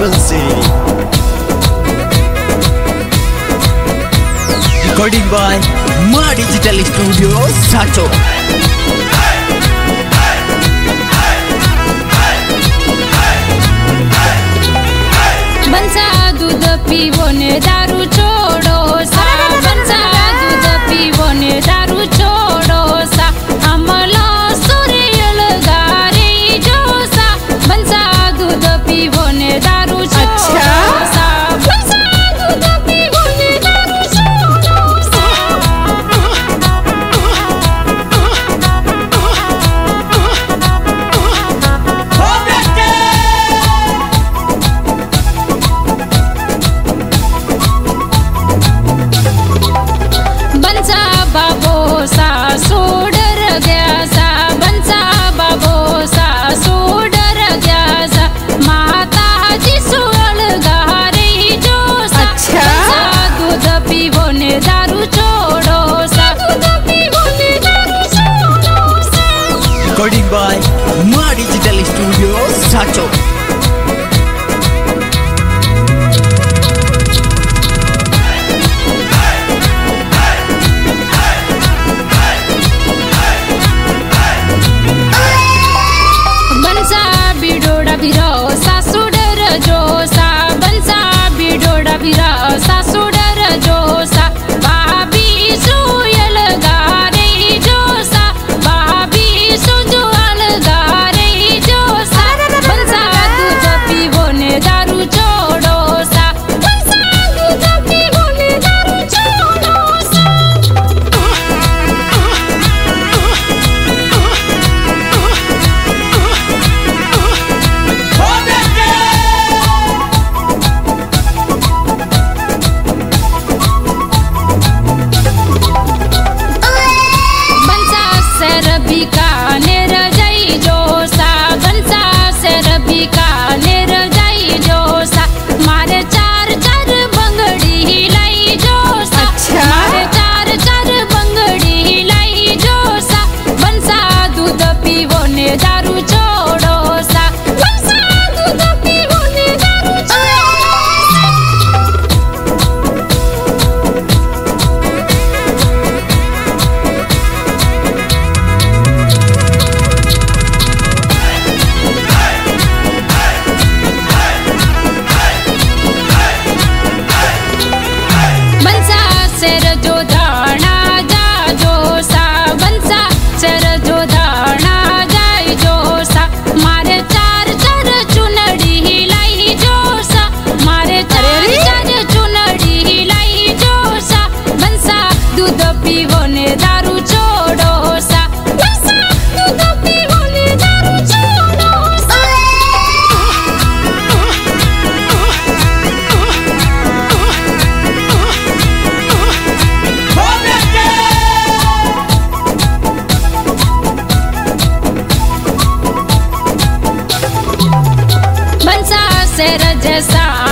बंसी। Recording by Ma Digital Studio Sacho। बंसा दूध पीवो ने दारू छोड़ो सा, बंसा दूध पीवो ने दारू छोड़ो सा, अमला सूर्यल गारे जो सा, बंसा दूध पीवो ने दारू छोड़ो सा, बंसा दूध पीवो ने दारू छोड़ो सा। बंसा बाबो सा सोडर गया सा, बंसा बाबो सा सोडर गया सा, माता जी सुअल गारे जो सा, बंसा दूध पीवो ने दारू छोड़ो सा, दूध पीवो ने दारू छोड़ो सा। Recording by Ma Digital Studio Sacho। बंसा बिडोड़ा बिरा सासू डर जो सा, बंसा बिडोड़ा बिरा सासू डर जो सा, भाभी सुयल गारे जो सा, भाभी सुजुअल गारे जो सा, बंसा दूध पीवो ने दारू छोड़ो सा, बंसा दूध पीवो ने दारू छोड़ो सा। बंसा सर बीकानेर जाई जो सा, बंसा सर बीकानेर जाई जो सा, मारे चार चार बंगड़ी लाई जो सा, मारे चार चार बंगड़ी लाई जो सा, बंसा दूध पीवो ने दारू छोड़ो सा, बंसा दूध पीवो ने दारू छोड़ो सा। बंसा सिर जो धाना जा जो सा, बंसा सिर जो धाना जाय जो सा, मारे चार चार चुनड़ी लाई जो सा, मारे चार चार चुनड़ी लाई जो सा, बंसा दूध पीवो ने दारू छोड़ो सा, बंसा दूध पीवो ने दारू छोड़ो सा। बंसा सिर जैसा